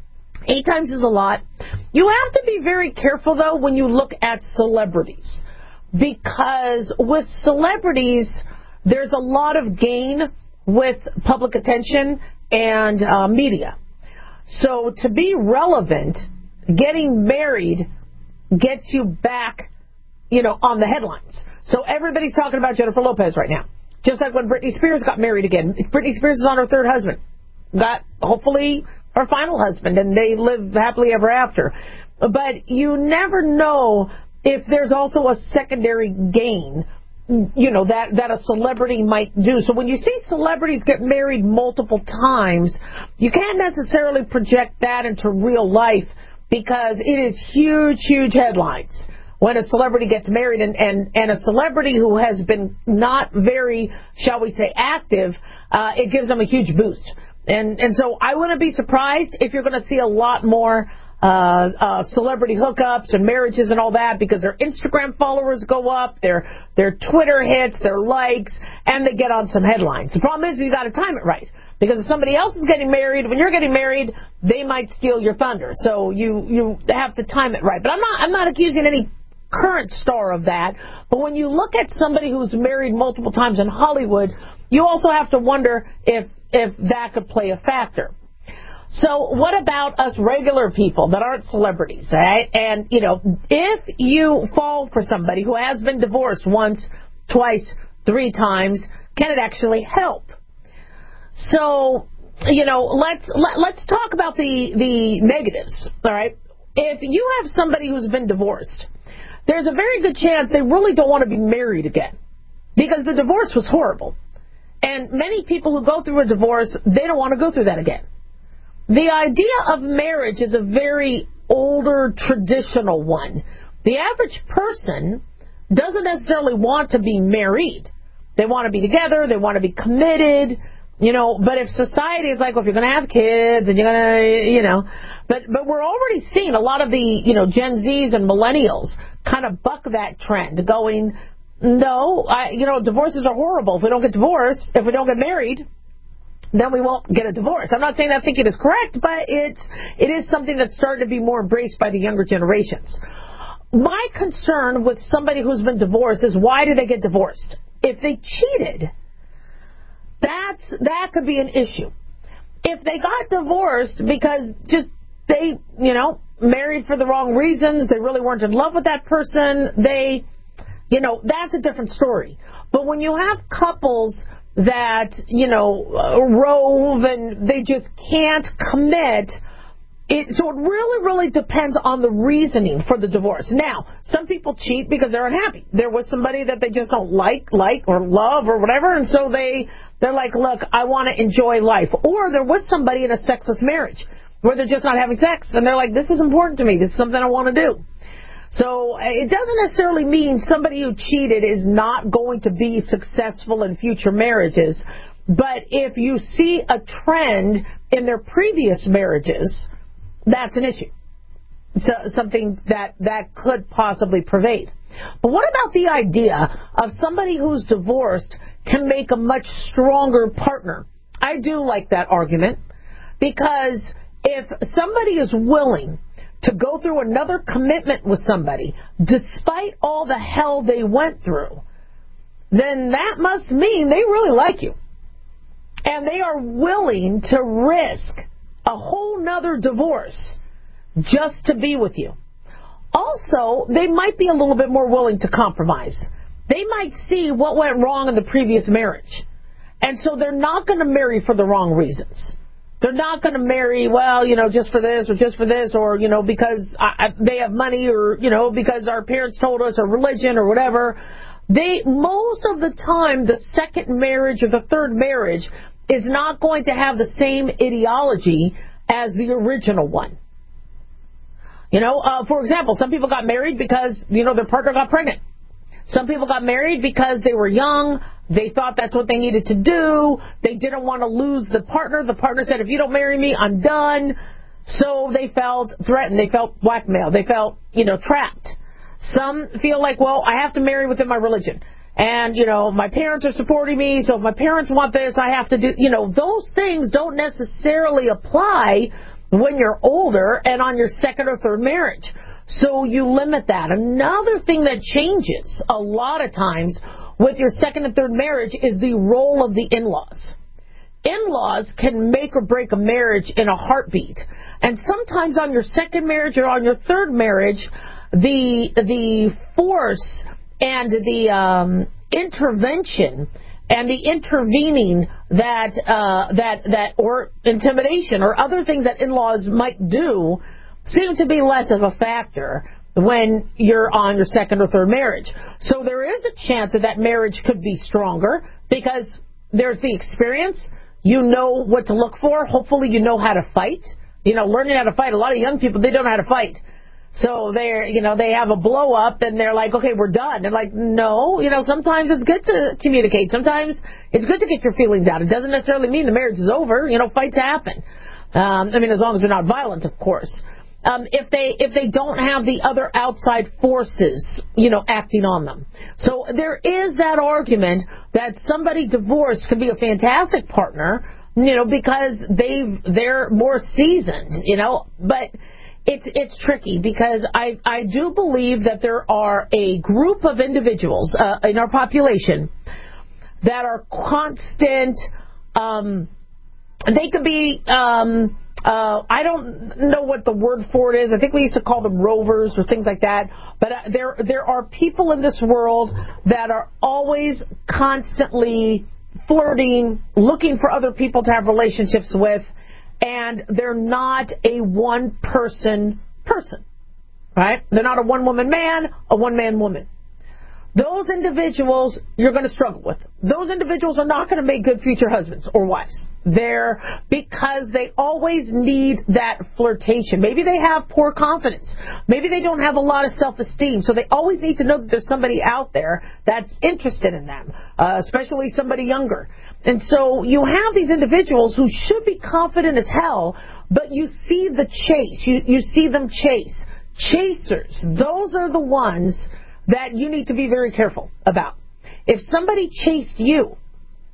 Eight times is a lot. You have to be very careful, though, when you look at celebrities. Because with celebrities, there's a lot of gain with public attention and uh, media. So to be relevant, getting married gets you back, you know, on the headlines. So everybody's talking about Jennifer Lopez right now. Just like when Britney Spears got married again. Britney Spears is on her third husband. Got, hopefully, her final husband, and they live happily ever after. But you never know if there's also a secondary gain, you know, that, that a celebrity might do. So when you see celebrities get married multiple times, you can't necessarily project that into real life because it is huge, huge headlines when a celebrity gets married, and, and, and a celebrity who has been not very, shall we say, active, uh, it gives them a huge boost. And, and so I wouldn't be surprised if you're going to see a lot more uh, uh, celebrity hookups and marriages and all that, because their Instagram followers go up, their their Twitter hits, their likes, and they get on some headlines. The problem is you got to time it right, because if somebody else is getting married, when you're getting married, they might steal your thunder. So you you have to time it right. But I'm not I'm not accusing any current star of that. But when you look at somebody who's married multiple times in Hollywood, you also have to wonder if if that could play a factor. So what about us regular people that aren't celebrities, right? And, you know, if you fall for somebody who has been divorced once, twice, three times, can it actually help? So, you know, let's let, let's talk about the, the negatives, all right? If you have somebody who's been divorced, there's a very good chance they really don't want to be married again, because the divorce was horrible. And many people who go through a divorce, they don't want to go through that again. The idea of marriage is a very older, traditional one. The average person doesn't necessarily want to be married. They want to be together. They want to be committed. You know, but if society is like, well, if you're going to have kids and you're going to, you know, but but we're already seeing a lot of the, you know, Gen Zs and millennials kind of buck that trend, going, no, I, you know, divorces are horrible. If we don't get divorced, if we don't get married, then we won't get a divorce. I'm not saying that thinking is correct, but it's it is something that's starting to be more embraced by the younger generations. My concern with somebody who's been divorced is, why did they get divorced? If they cheated, that's that could be an issue. If they got divorced because just they, you know, married for the wrong reasons, they really weren't in love with that person, they, you know, that's a different story. But when you have couples that, you know, uh, rove and they just can't commit, it, so it really, really depends on the reasoning for the divorce. Now, some people cheat because they're unhappy. They're with somebody that they just don't like, like or love or whatever, and so they, they're like, look, I want to enjoy life. Or they're with somebody in a sexless marriage where they're just not having sex, and they're like, this is important to me. This is something I want to do. So it doesn't necessarily mean somebody who cheated is not going to be successful in future marriages. But if you see a trend in their previous marriages, that's an issue. So something that, that could possibly pervade. But what about the idea of somebody who's divorced can make a much stronger partner? I do like that argument, because if somebody is willing to go through another commitment with somebody, despite all the hell they went through, then that must mean they really like you. And they are willing to risk a whole nother divorce just to be with you. Also, they might be a little bit more willing to compromise. They might see what went wrong in the previous marriage. And so they're not going to marry for the wrong reasons. They're not going to marry, well, you know, just for this or just for this, or, you know, because I, I, they have money, or, you know, because our parents told us, or religion or whatever. They, most of the time, the second marriage or the third marriage is not going to have the same ideology as the original one. You know, uh, for example, some people got married because, you know, their partner got pregnant. Some people got married because they were young. They thought that's what they needed to do. They didn't want to lose the partner. The partner said, if you don't marry me, I'm done. So they felt threatened. They felt blackmailed. They felt, you know, trapped. Some feel like, well, I have to marry within my religion. And, you know, my parents are supporting me, so if my parents want this, I have to do, you know, those things don't necessarily apply when you're older and on your second or third marriage. So you limit that. Another thing that changes a lot of times with your second and third marriage is the role of the in-laws. In-laws can make or break a marriage in a heartbeat. And sometimes on your second marriage or on your third marriage, the the force and the um, intervention and the intervening that uh, that that or intimidation or other things that in-laws might do seem to be less of a factor when you're on your second or third marriage. So there is a chance that that marriage could be stronger because there's the experience. You know what to look for. Hopefully you know how to fight. You know, learning how to fight. A lot of young people, they don't know how to fight. So they're, you know, they have a blow up and they're like, okay, we're done. They're like, no, you know, sometimes it's good to communicate. Sometimes it's good to get your feelings out. It doesn't necessarily mean the marriage is over. You know, fights happen. Um, I mean, as long as they're not violent, of course. Um, if they if they don't have the other outside forces, you know, acting on them. So there is that argument that somebody divorced could be a fantastic partner, you know, because they've they're more seasoned, you know, but it's it's tricky because I I do believe that there are a group of individuals uh, in our population that are constant. Um, they could be. Um, Uh, I don't know what the word for it is. I think we used to call them rovers or things like that. But uh, there there are people in this world that are always constantly flirting, looking for other people to have relationships with, and they're not a one-person person, right? They're not a one-woman man, a one-man woman. Those individuals you're going to struggle with. Those individuals are not going to make good future husbands or wives. They're because they always need that flirtation. Maybe they have poor confidence. Maybe they don't have a lot of self-esteem. So they always need to know that there's somebody out there that's interested in them, uh, especially somebody younger. And so you have these individuals who should be confident as hell, but you see the chase. You, you see them chase. Chasers, those are the ones that you need to be very careful about. If somebody chased you, all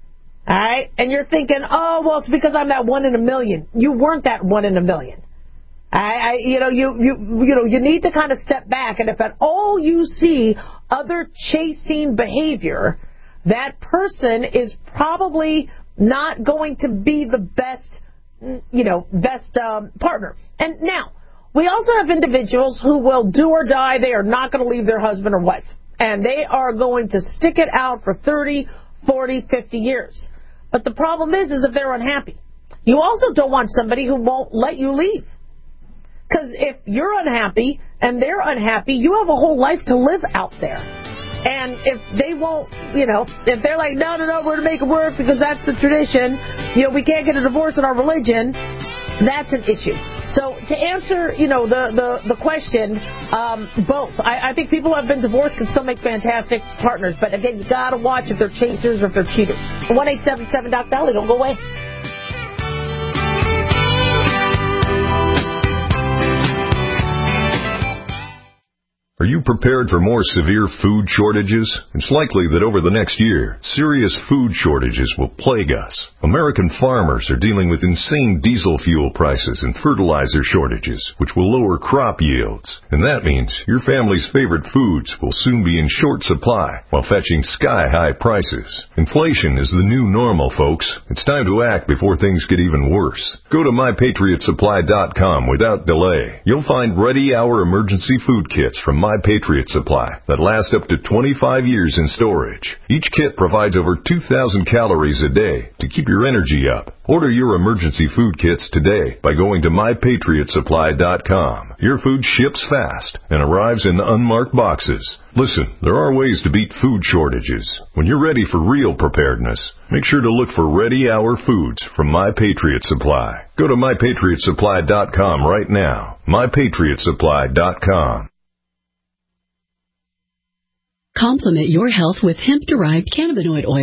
right, and you're thinking, oh, well, it's because I'm that one in a million. You weren't that one in a million. I, I you know, you, you, you know, you need to kind of step back, and if at all you see other chasing behavior, that person is probably not going to be the best, you know, best um, partner. And now, we also have individuals who will do or die. They are not going to leave their husband or wife. And they are going to stick it out for thirty, forty, fifty years. But the problem is, is if they're unhappy. You also don't want somebody who won't let you leave. Because if you're unhappy and they're unhappy, you have a whole life to live out there. And if they won't, you know, if they're like, no, no, no, we're going to make it work because that's the tradition, you know, we can't get a divorce in our religion, that's an issue. So to answer, you know, the, the, the question, um, both. I, I think people who have been divorced can still make fantastic partners. But again, you got to watch if they're chasers or if they're cheaters. one eight seven seven Doc Dolly, don't go away. Are you prepared for more severe food shortages? It's likely that over the next year, serious food shortages will plague us. American farmers are dealing with insane diesel fuel prices and fertilizer shortages, which will lower crop yields. And that means your family's favorite foods will soon be in short supply while fetching sky-high prices. Inflation is the new normal, folks. It's time to act before things get even worse. Go to my patriot supply dot com without delay. You'll find ready-hour emergency food kits from My Patriot Supply that last up to twenty-five years in storage. Each kit provides over two thousand calories a day to keep your energy up. Order your emergency food kits today by going to my patriot supply dot com. Your food ships fast and arrives in unmarked boxes. Listen, there are ways to beat food shortages. When you're ready for real preparedness, make sure to look for Ready Hour Foods from My Patriot Supply. Go to my patriot supply dot com right now. my patriot supply dot com. Complement your health with hemp-derived cannabinoid oil.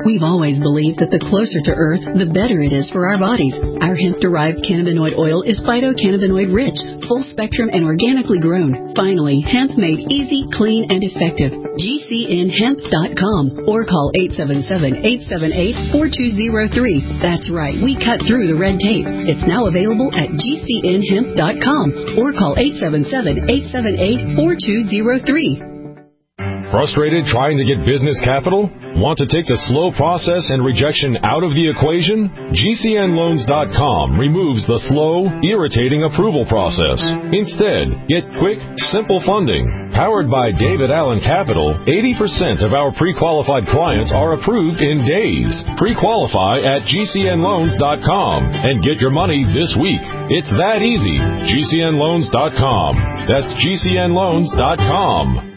We've always believed that the closer to Earth, the better it is for our bodies. Our hemp-derived cannabinoid oil is phytocannabinoid rich, full spectrum and organically grown. Finally, hemp made easy, clean, and effective. G C N hemp dot com or call eight seven seven, eight seven eight, four two zero three. That's right, we cut through the red tape. It's now available at G C N hemp dot com or call eight seven seven, eight seven eight, four two zero three. Frustrated trying to get business capital? Want to take the slow process and rejection out of the equation? G C N loans dot com removes the slow, irritating approval process. Instead, get quick, simple funding. Powered by David Allen Capital, eighty percent of our pre-qualified clients are approved in days. Pre-qualify at G C N loans dot com and get your money this week. It's that easy. G C N loans dot com. That's G C N loans dot com.